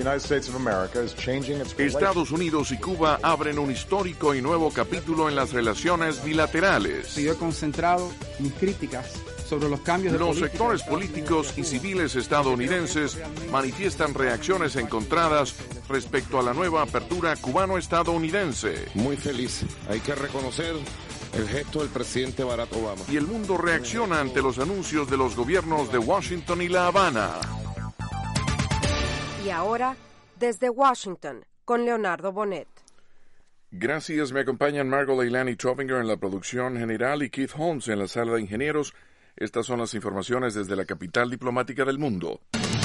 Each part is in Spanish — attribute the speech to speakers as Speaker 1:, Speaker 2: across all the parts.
Speaker 1: Estados Unidos y Cuba abren un histórico y nuevo capítulo en las relaciones bilaterales.
Speaker 2: Yo he concentrado mis críticas sobre los cambios de
Speaker 1: Los sectores políticos y civiles estadounidenses manifiestan reacciones encontradas respecto a la nueva apertura cubano-estadounidense.
Speaker 3: Muy feliz. Hay que reconocer el gesto del presidente Barack Obama.
Speaker 1: Y el mundo reacciona ante los anuncios de los gobiernos de Washington y La Habana.
Speaker 4: Y ahora, desde Washington, con Leonardo Bonet.
Speaker 1: Gracias, me acompañan Margot Leilani Tropinger en la producción general y Keith Holmes en la sala de ingenieros. Estas son las informaciones desde la capital diplomática del mundo.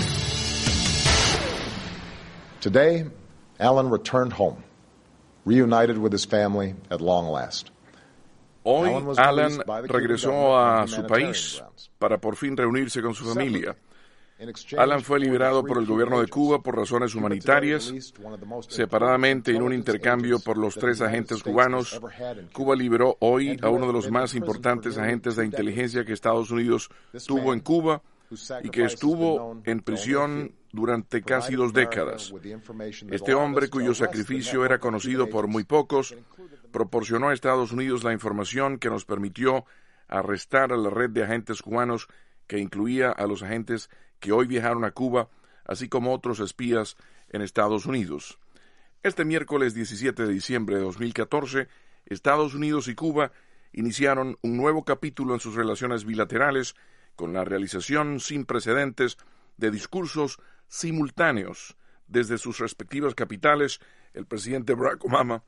Speaker 5: Today, Alan returned home, reunited with his family at long last.
Speaker 1: Hoy, Alan regresó a su país para por fin reunirse con su familia. Alan fue liberado por el gobierno de Cuba por razones humanitarias. Separadamente, en un intercambio por los 3 agentes cubanos, Cuba liberó hoy a uno de los más importantes agentes de inteligencia que Estados Unidos tuvo en Cuba y que estuvo en prisión durante casi 2 décadas. Este hombre, cuyo sacrificio era conocido por muy pocos, proporcionó a Estados Unidos la información que nos permitió arrestar a la red de agentes cubanos que incluía a los agentes que hoy viajaron a Cuba, así como otros espías en Estados Unidos. Este miércoles 17 de diciembre de 2014, Estados Unidos y Cuba iniciaron un nuevo capítulo en sus relaciones bilaterales con la realización sin precedentes de discursos simultáneos desde sus respectivas capitales. El presidente Barack Obama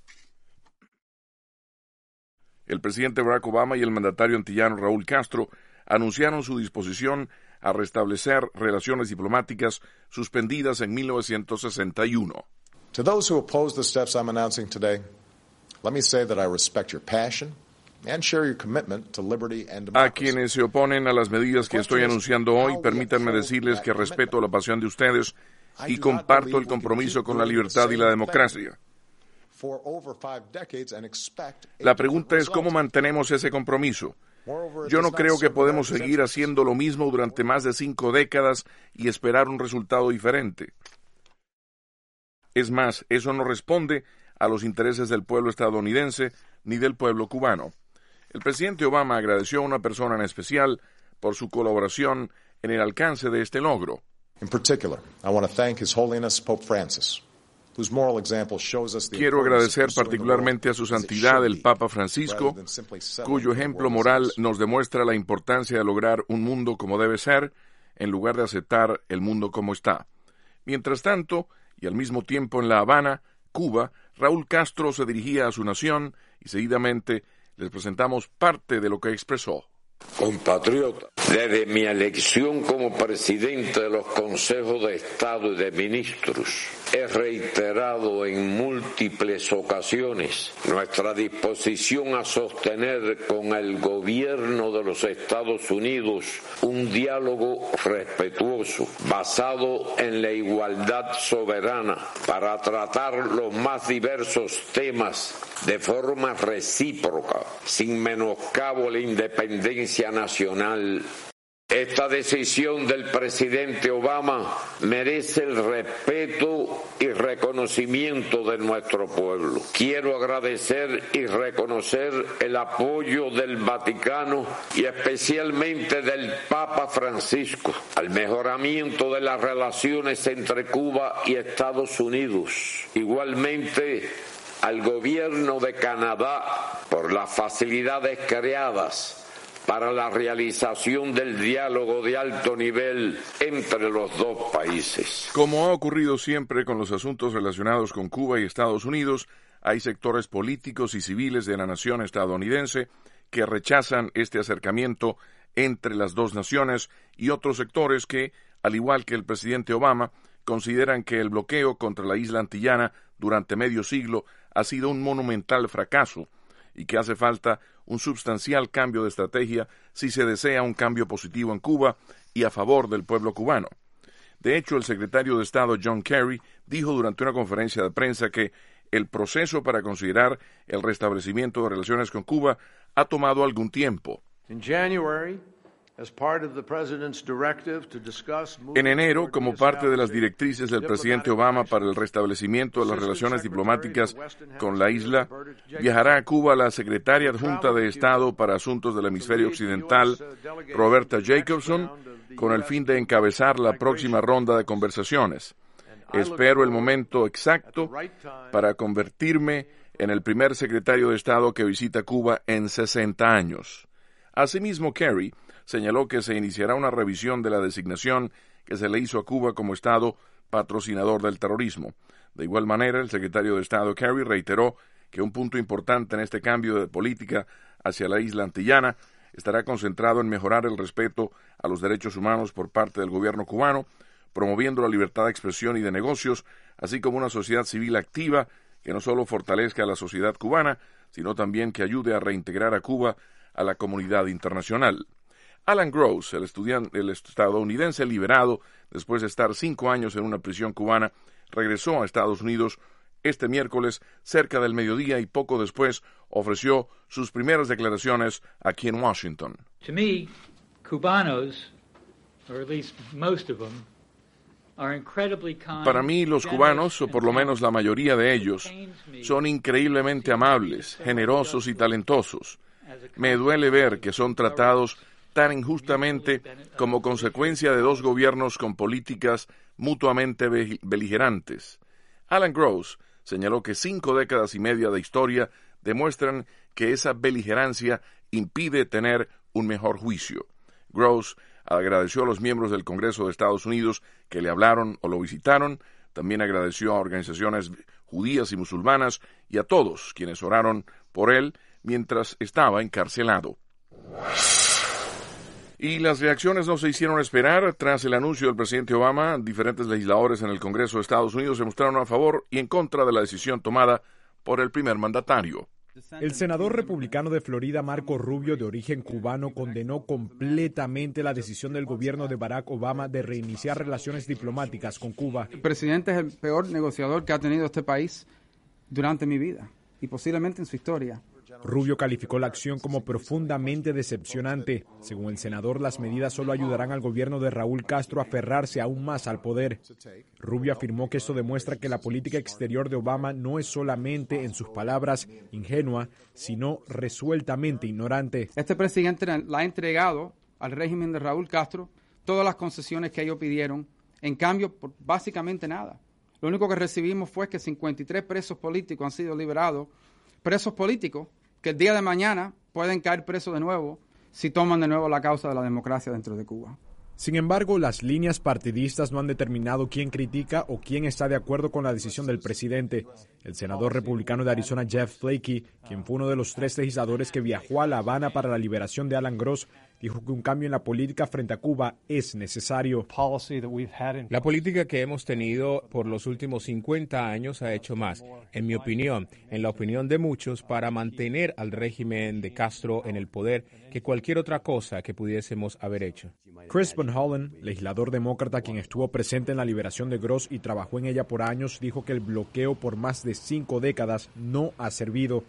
Speaker 1: y el mandatario antillano Raúl Castro anunciaron su disposición a restablecer relaciones diplomáticas suspendidas en 1961.
Speaker 5: To those who oppose the steps I'm announcing today, let me say that I respect your passion and share your commitment to liberty and democracy.
Speaker 1: A quienes se oponen a las medidas que estoy anunciando hoy, permítanme decirles que respeto la pasión de ustedes y comparto el compromiso con la libertad y la democracia. La pregunta es cómo mantenemos ese compromiso. Yo no creo que podemos seguir haciendo lo mismo durante más de 5 décadas y esperar un resultado diferente. Es más, eso no responde a los intereses del pueblo estadounidense ni del pueblo cubano. El presidente Obama agradeció a una persona en especial por su colaboración en el alcance de este logro.
Speaker 5: In particular, I want to thank His Holiness Pope Francis.
Speaker 1: Quiero agradecer particularmente a su santidad el Papa Francisco, cuyo ejemplo moral nos demuestra la importancia de lograr un mundo como debe ser, en lugar de aceptar el mundo como está. Mientras tanto, y al mismo tiempo en La Habana, Cuba, Raúl Castro se dirigía a su nación y seguidamente les presentamos parte de lo que expresó.
Speaker 6: Compatriota, desde mi elección como presidente de los consejos de Estado y de ministros, he reiterado en múltiples ocasiones nuestra disposición a sostener con el gobierno de los Estados Unidos un diálogo respetuoso, basado en la igualdad soberana, para tratar los más diversos temas de forma recíproca, sin menoscabo a la independencia nacional. Esta decisión del presidente Obama merece el respeto y reconocimiento de nuestro pueblo. Quiero agradecer y reconocer el apoyo del Vaticano y especialmente del Papa Francisco al mejoramiento de las relaciones entre Cuba y Estados Unidos. Igualmente, al gobierno de Canadá por las facilidades creadas para la realización del diálogo de alto nivel entre los dos países.
Speaker 1: Como ha ocurrido siempre con los asuntos relacionados con Cuba y Estados Unidos, hay sectores políticos y civiles de la nación estadounidense que rechazan este acercamiento entre las dos naciones y otros sectores que, al igual que el presidente Obama, consideran que el bloqueo contra la isla antillana durante medio siglo ha sido un monumental fracaso y que hace falta un sustancial cambio de estrategia si se desea un cambio positivo en Cuba y a favor del pueblo cubano. De hecho, el secretario de Estado John Kerry dijo durante una conferencia de prensa que el proceso para considerar el restablecimiento de relaciones con Cuba ha tomado algún tiempo.
Speaker 7: In January,
Speaker 1: En enero, como parte de las directrices del presidente Obama para el restablecimiento de las relaciones diplomáticas con la isla, viajará a Cuba la secretaria adjunta de Estado para Asuntos del Hemisferio Occidental, Roberta Jacobson, con el fin de encabezar la próxima ronda de conversaciones. Espero el momento exacto para convertirme en el primer secretario de Estado que visita Cuba en 60 años. Asimismo, Kerry señaló que se iniciará una revisión de la designación que se le hizo a Cuba como Estado patrocinador del terrorismo. De igual manera, el secretario de Estado Kerry reiteró que un punto importante en este cambio de política hacia la isla antillana estará concentrado en mejorar el respeto a los derechos humanos por parte del gobierno cubano, promoviendo la libertad de expresión y de negocios, así como una sociedad civil activa que no solo fortalezca a la sociedad cubana, sino también que ayude a reintegrar a Cuba a la comunidad internacional. Alan Gross, el estadounidense liberado después de estar 5 años en una prisión cubana, regresó a Estados Unidos este miércoles cerca del mediodía y poco después ofreció sus primeras declaraciones aquí en Washington.
Speaker 7: To me, cubanos, or at least most of them,
Speaker 1: para mí, los cubanos, o por lo menos la mayoría de ellos, son increíblemente amables, generosos y talentosos. Me duele ver que son tratados tan injustamente como consecuencia de 2 gobiernos con políticas mutuamente beligerantes. Alan Gross señaló que 5 décadas y media de historia demuestran que esa beligerancia impide tener un mejor juicio. Gross agradeció a los miembros del Congreso de Estados Unidos que le hablaron o lo visitaron. También agradeció a organizaciones judías y musulmanas y a todos quienes oraron por él mientras estaba encarcelado. Y las reacciones no se hicieron esperar. Tras el anuncio del presidente Obama, diferentes legisladores en el Congreso de Estados Unidos se mostraron a favor y en contra de la decisión tomada por el primer mandatario.
Speaker 8: El senador republicano de Florida, Marco Rubio, de origen cubano, condenó completamente la decisión del gobierno de Barack Obama de reiniciar relaciones diplomáticas con Cuba.
Speaker 2: El presidente es el peor negociador que ha tenido este país durante mi vida y posiblemente en su historia.
Speaker 8: Rubio calificó la acción como profundamente decepcionante. Según el senador, las medidas solo ayudarán al gobierno de Raúl Castro a aferrarse aún más al poder. Rubio afirmó que esto demuestra que la política exterior de Obama no es solamente, en sus palabras, ingenua, sino resueltamente ignorante.
Speaker 2: Este presidente le ha entregado al régimen de Raúl Castro todas las concesiones que ellos pidieron, en cambio, por básicamente nada. Lo único que recibimos fue que 53 presos políticos han sido liberados, presos políticos que el día de mañana pueden caer presos de nuevo si toman de nuevo la causa de la democracia dentro de Cuba.
Speaker 8: Sin embargo, las líneas partidistas no han determinado quién critica o quién está de acuerdo con la decisión del presidente. El senador republicano de Arizona, Jeff Flakey, quien fue uno de los 3 legisladores que viajó a La Habana para la liberación de Alan Gross, dijo que un cambio en la política frente a Cuba es necesario.
Speaker 9: La política que hemos tenido por los últimos 50 años ha hecho más, en mi opinión, en la opinión de muchos, para mantener al régimen de Castro en el poder que cualquier otra cosa que pudiésemos haber hecho.
Speaker 8: Chris Van Hollen, legislador demócrata quien estuvo presente en la liberación de Gross y trabajó en ella por años, dijo que el bloqueo por más de 5 décadas no ha servido.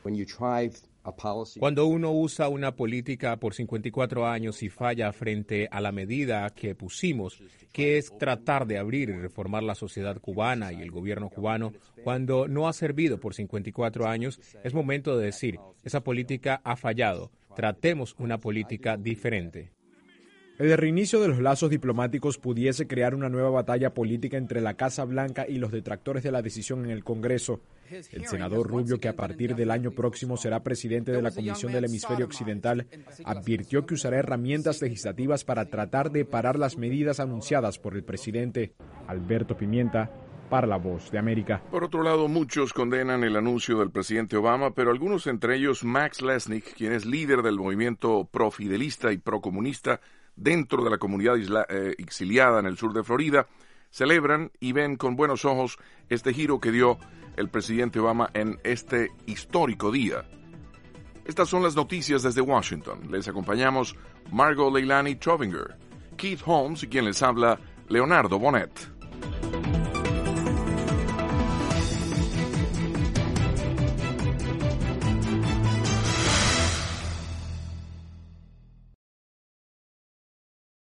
Speaker 9: Cuando uno usa una política por 54 años y falla frente a la medida que pusimos, que es tratar de abrir y reformar la sociedad cubana y el gobierno cubano, cuando no ha servido por 54 años, es momento de decir, esa política ha fallado, tratemos una política diferente.
Speaker 8: El reinicio de los lazos diplomáticos pudiese crear una nueva batalla política entre la Casa Blanca y los detractores de la decisión en el Congreso. El senador Rubio, que a partir del año próximo será presidente de la Comisión del Hemisferio Occidental, advirtió que usará herramientas legislativas para tratar de parar las medidas anunciadas por el presidente. Alberto Pimienta, para La Voz de América.
Speaker 1: Por otro lado, muchos condenan el anuncio del presidente Obama, pero algunos, entre ellos Max Lesnick, quien es líder del movimiento profidelista y procomunista dentro de la comunidad exiliada en el sur de Florida, celebran y ven con buenos ojos este giro que dio el presidente Obama en este histórico día. Estas son las noticias desde Washington. Les acompañamos Margot Leilani Trovinger, Keith Holmes y quien les habla, Leonardo Bonet.